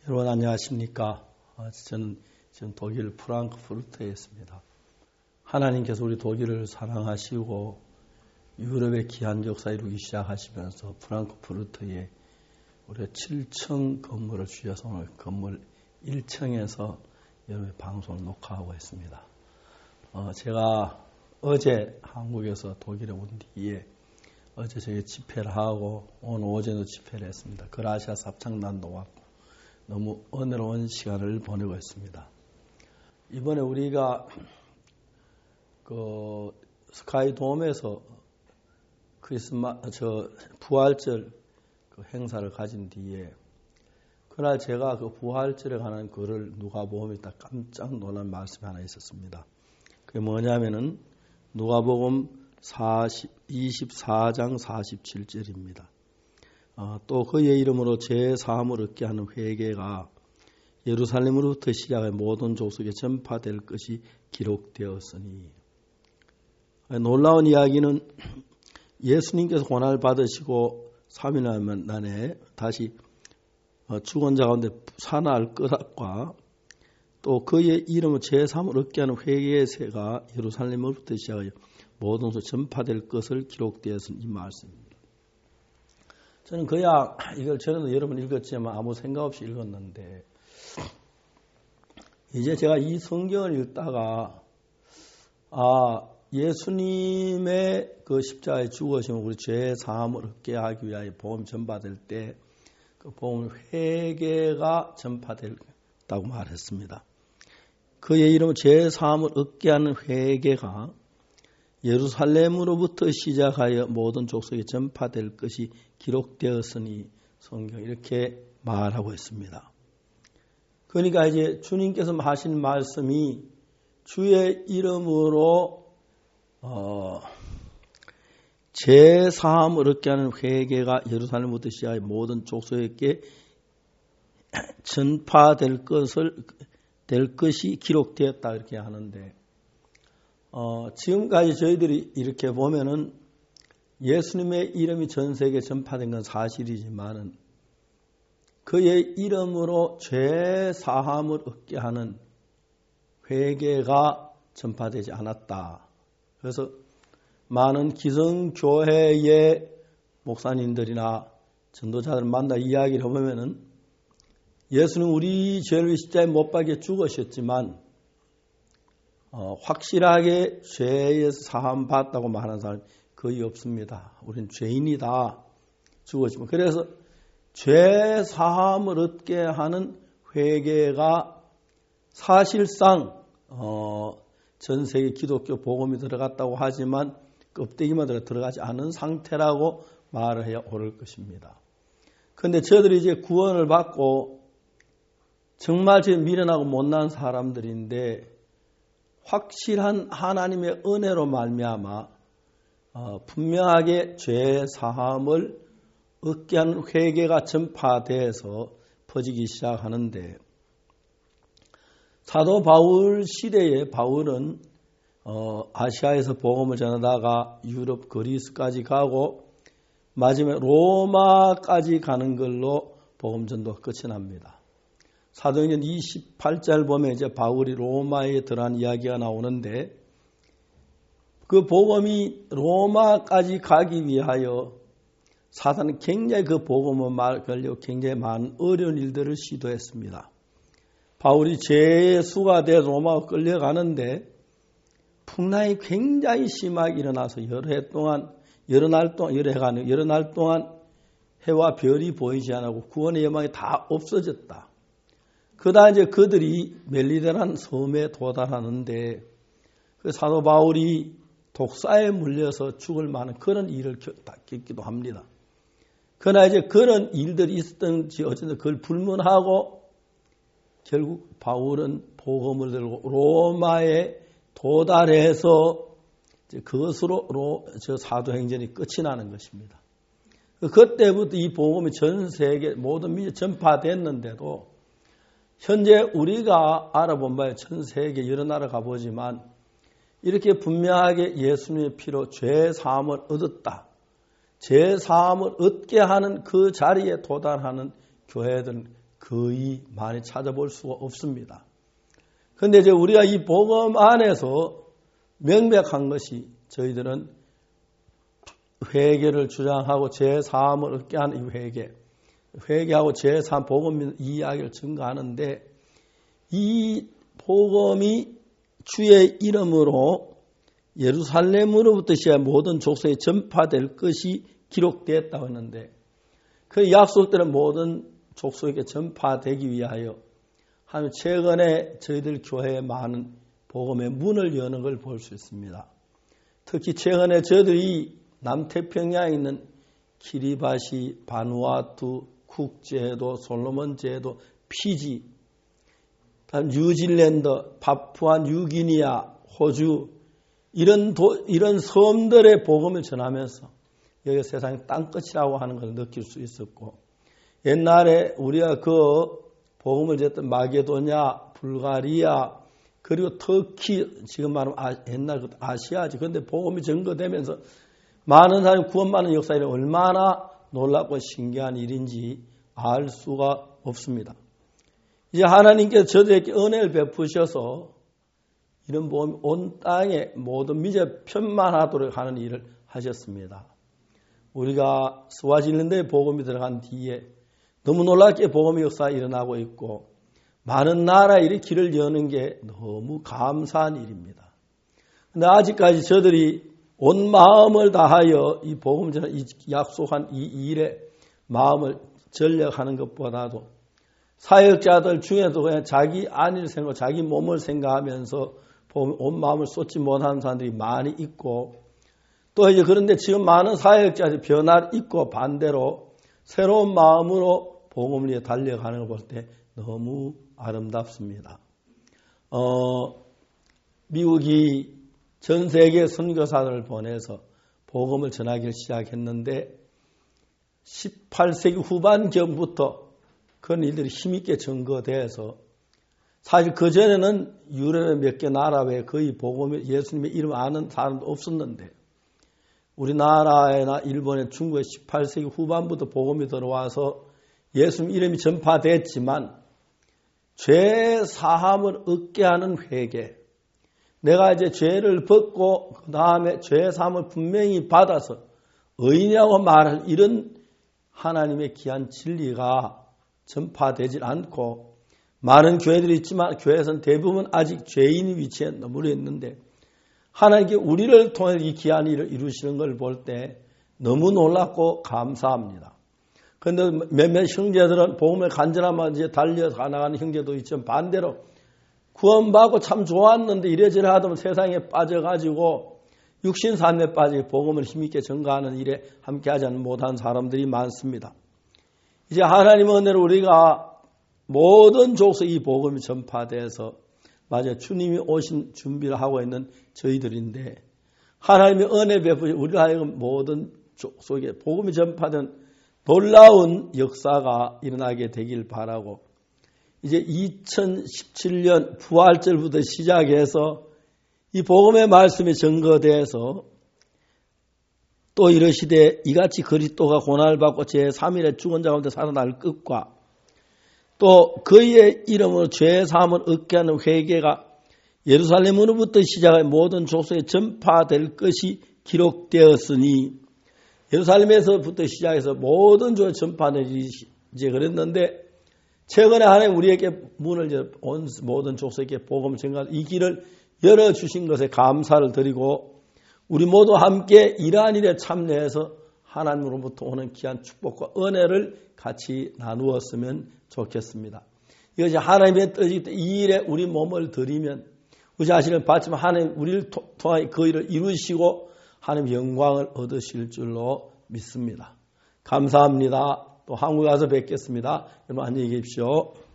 여러분 안녕하십니까? 저는 지금 독일 프랑크푸르트에 있습니다. 하나님께서 우리 독일을 사랑하시고 유럽의 귀한 역사 이루기 시작하시면서 프랑크푸르트에 우리가 7층 건물을 주셔서 오늘 건물 1층에서 여러분의 방송을 녹화하고 있습니다. 제가 어제 한국에서 독일에 온 뒤에 어제 저희 집회를 하고 오늘 오전에도 집회를 했습니다. 그라시아 삽창단도 왔고 너무 은혜로운 시간을 보내고 있습니다. 이번에 우리가 그 스카이돔에서 부활절 그 행사를 가진 뒤에 그날 제가 그 부활절에 관한 글을 누가복음에 딱 깜짝 놀란 말씀이 하나 있었습니다. 그게 뭐냐면은 누가복음 24장 47절입니다. 또 그의 이름으로 제3을 얻게 하는 회개가 예루살렘으로부터 시작해 모든 족속에 전파될 것이 기록되었으니. 놀라운 이야기는 예수님께서 고난을 받으시고 3일 만에 다시 죽은 자 가운데 살아날 것과 또 그의 이름을 제3을 얻게 하는 회개의 새가 예루살렘으로부터 시작하여 모든 곳에 전파될 것을 기록되었으니 이 말씀입니다. 저는 그야 이걸 전에도 여러 번 읽었지만 아무 생각 없이 읽었는데 이제 제가 이 성경을 읽다가 예수님의 그 십자가에 죽으시면 우리 죄 사함을 얻게 하기 위하여 복음 전파될 때 그 복음 회개가 전파됐다고 말했습니다. 그의 이름은 죄 사함을 얻게 하는 회개가 예루살렘으로부터 시작하여 모든 족속에 전파될 것이 기록되었으니 성경 이렇게 말하고 있습니다. 그러니까 이제 주님께서 하신 말씀이 주의 이름으로 제사함을 얻게 하는 회개가 예루살렘부터 시작하여 모든 족속에게 전파될 것이 기록되었다 이렇게 하는데 지금까지 저희들이 이렇게 보면은 예수님의 이름이 전 세계에 전파된 건 사실이지만은 그의 이름으로 죄 사함을 얻게 하는 회개가 전파되지 않았다. 그래서 많은 기성교회의 목사님들이나 전도자들을 만나 이야기를 해보면은 예수는 우리 죄를 십자가에 못 박혀 죽으셨지만 확실하게 죄에서 사함 받았다고 말하는 사람이 거의 없습니다. 우리는 죄인이다. 죽었지만 그래서 죄 사함을 얻게 하는 회개가 사실상 전 세계 기독교 복음이 들어갔다고 하지만 껍데기만 들어가지 않은 상태라고 말을 해야 옳을 것입니다. 그런데 저희들이 이제 구원을 받고 정말 제 미련하고 못난 사람들인데 확실한 하나님의 은혜로 말미암아 분명하게 죄 사함을 얻게 하는 회개가 전파돼서 퍼지기 시작하는데 사도 바울 시대에 바울은 아시아에서 복음을 전하다가 유럽 그리스까지 가고 마지막에 로마까지 가는 걸로 복음 전도가 끝이 납니다. 사도행전 28절 보면 이제 바울이 로마에 들어간 이야기가 나오는데 그 복음이 로마까지 가기 위하여 사단은 굉장히 그 복음을 말하려고 굉장히 많은 어려운 일들을 시도했습니다. 바울이 죄의 수가 돼 로마로 끌려가는데 풍랑이 굉장히 심하게 일어나서 여러 날 동안 해와 별이 보이지 않고 구원의 예망이 다 없어졌다. 그러다 이제 그들이 멜리데라는 섬에 도달하는데 그 사도 바울이 독사에 물려서 죽을 만한 그런 일을 겪기도 합니다. 그러나 이제 그런 일들이 있었던지 어쨌든 그걸 불문하고 결국 바울은 복음을 들고 로마에 도달해서 그것으로 저 사도행전이 끝이 나는 것입니다. 그때부터 이 복음이 전 세계 모든 민족에 전파됐는데도 현재 우리가 알아본 바에 전 세계 여러 나라 가보지만 이렇게 분명하게 예수님의 피로 죄 사함을 얻었다. 죄 사함을 얻게 하는 그 자리에 도달하는 교회들은 거의 많이 찾아볼 수가 없습니다. 그런데 이제 우리가 이 복음 안에서 명백한 것이 저희들은 회개를 주장하고 제3을 얻게 하는 이 회개하고 제3 복음 이야기를 증거하는데 이 복음이 주의 이름으로 예루살렘으로부터 시작 모든 족속에 전파될 것이 기록되었다고 했는데 그 약속들은 모든 족속에게 전파되기 위하여 하면 최근에 저희들 교회에 많은 복음의 문을 여는 걸 볼 수 있습니다. 특히 최근에 저희들이 남태평양에 있는 키리바시, 바누아투, 쿡제도, 솔로몬제도, 피지, 뉴질랜드, 파푸아 뉴기니아, 호주 이런 섬들의 복음을 전하면서 여기 세상의 땅끝이라고 하는 걸 느낄 수 있었고 옛날에 우리가 그 복음을 전했던 마게도냐, 불가리아 그리고 터키 지금 말하면 옛날 아시아지. 그런데 복음이 전거되면서 많은 사람이 구원받는 역사에 얼마나 놀랍고 신기한 일인지 알 수가 없습니다. 이제 하나님께서 저들에게 은혜를 베푸셔서 이런 복음이 온 땅에 모든 미제 편만하도록 하는 일을 하셨습니다. 우리가 스와질랜드에 복음이 들어간 뒤에 너무 놀랍게 복음의 역사가 일어나고 있고 많은 나라에 이 길을 여는 게 너무 감사한 일입니다. 그런데 아직까지 저들이 온 마음을 다하여 이 복음 전에 약속한 이 일에 마음을 전력하는 것보다도 사역자들 중에도 그냥 자기 안위를 생각하고 자기 몸을 생각하면서 온 마음을 쏟지 못하는 사람들이 많이 있고 또 이제 그런데 지금 많은 사역자들이 변화를 있고 반대로 새로운 마음으로 복음을 위해 달려가는 걸 볼 때 너무 아름답습니다. 미국이 전 세계 선교사들을 보내서 복음을 전하기를 시작했는데 18세기 후반경부터 그런 일들이 힘있게 증거돼서 사실 그전에는 유럽의 몇 개 나라 외에 거의 복음을 예수님의 이름 아는 사람도 없었는데 우리나라나 일본에 중국에 18세기 후반부터 복음이 들어와서 예수님 이름이 전파됐지만 죄 사함을 얻게 하는 회개 내가 이제 죄를 벗고 그 다음에 죄 사함을 분명히 받아서 의인이라고 말할 이런 하나님의 귀한 진리가 전파되질 않고 많은 교회들이 있지만 교회에서는 대부분 아직 죄인 위치에 머물러 있는데 하나님께 우리를 통해 이 귀한 일을 이루시는 걸 볼 때 너무 놀랍고 감사합니다. 그런데 몇몇 형제들은 복음의 간절함만 이제 달려가 나가는 형제도 있지만 반대로 구원받고 참 좋았는데 이래저래 하다 보면 세상에 빠져가지고 육신산에 빠지고 복음을 힘있게 전가하는 일에 함께하지 못한 사람들이 많습니다. 이제 하나님의 은혜로 우리가 모든 족속 이 복음이 전파돼서 맞아요. 주님이 오신 준비를 하고 있는 저희들인데 하나님의 은혜 베푸시 우리가 하여금 모든 족속에 복음이 전파된 놀라운 역사가 일어나게 되길 바라고 이제 2017년 부활절부터 시작해서 이 복음의 말씀이 증거돼서 또 이러시되 이같이 그리스도가 고난을 받고 제3일에 죽은 자 가운데 살아날 것과 또 그의 이름으로 죄 사함을 얻게 하는 회개가 예루살렘으로부터 시작해 모든 족속에 전파될 것이 기록되었으니 예루살렘에서부터 시작해서 모든 족속에 전파될 이제 그랬는데 최근에 하나님 우리에게 문을 온 모든 족속에게 복음을 전가할 이 길을 열어주신 것에 감사를 드리고 우리 모두 함께 이러한 일에 참여해서 하나님으로부터 오는 귀한 축복과 은혜를 같이 나누었으면 좋겠습니다. 이것이 하나님의 뜻이기 때문에 이 일에 우리 몸을 드리면 우리 자신을 바치면 하나님 우리를 통하여 그 일을 이루시고 하나님 영광을 얻으실 줄로 믿습니다. 감사합니다. 또 한국에 가서 뵙겠습니다. 여러분 안녕히 계십시오.